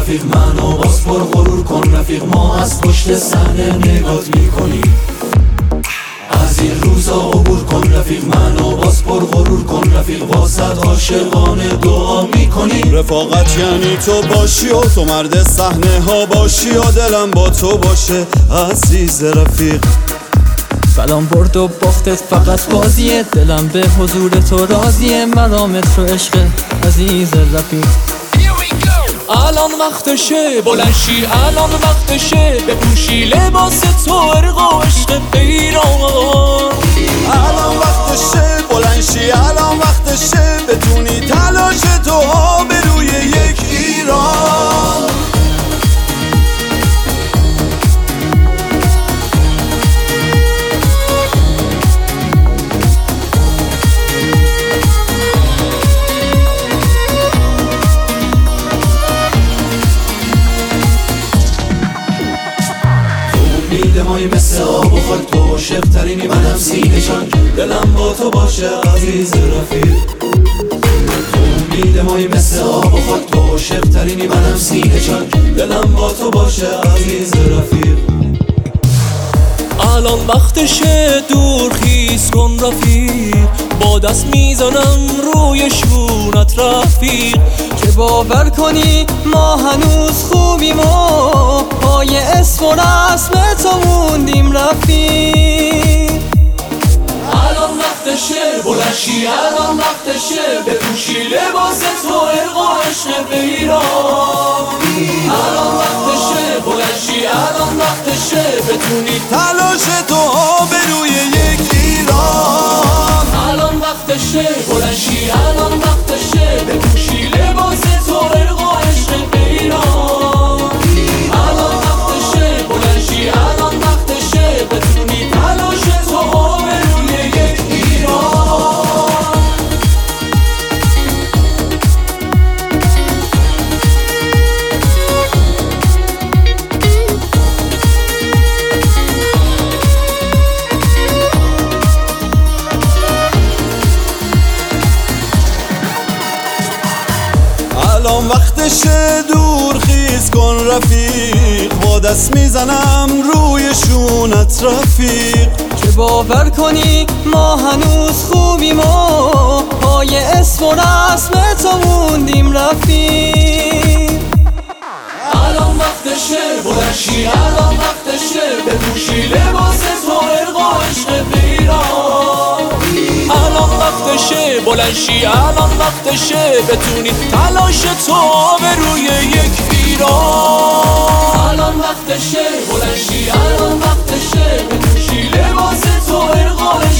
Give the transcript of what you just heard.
رفیق، منو باز پر غرور کن رفیق، ما از پشت صحنه نگات میکنیم. از این روزا عبور کن رفیق، منو باز پر غرور کن رفیق، واسد عاشقانه دعا میکنیم. رفاقت یعنی تو باشی و تو مرد صحنه ها باشی و دلم با تو باشه عزیز رفیق. سلام برد و باختت فقط بازیه، دلم به حضور تو راضیه، مرامت رو عشق عزیز رفیق. الان وقتشه بلند شی، الان وقتشه بپوشی لباس تو ارق و عشق پیران. الان وقتشه بلند شی، الان وقتشه بتونی تلاش تو آبروی یک ایران. مایی مثل آب و خاک، تو عاشق‌ترینی منم سینه چاک، دلم با تو باشه عزیز رفیق. تو میده مایی مثل آب و خاک، تو عاشق‌ترینی منم سینه چاک، دلم با تو باشه عزیز رفیق. الان وقتشه دور خیز کن رفیق، با دست میزنم روی شونت رفیق، که باور کنی ما هنوز خوبیم و پای اسم و رسم تو موندیم رفیق. الان وقتشه بلند شی، الان وقتشه بپوشی لباس تو ارق و عشق پیران. الان وقتشه بلند شی، الان وقتشه بتونی تلاش تو آبروی یک ایران. الان وقتشه بلند شی، الان وقتشه بپوشی لباس تو ارق و عشق پیران. الان وقتشه بلند شی، الان وقتشه بتونی تلاش تو آبروی یک ایران. الان وقتشه دور خیز کن رفیق، با دست میزنم روی شونت رفیق، که باور کنی ما هنوز خوبیم و پای اسم و رسم تو موندیم رفیق. الان وقتشه بلند شی، الان وقتشه بپوشی لباس تو ارق و عشق پیران. الان وقتشه بلند شی، الان وقتشه بتونی تلاش تو به روی یک ایران. الان وقتشه بلند شی، الان وقتشه بپوشی لباس تو ارق و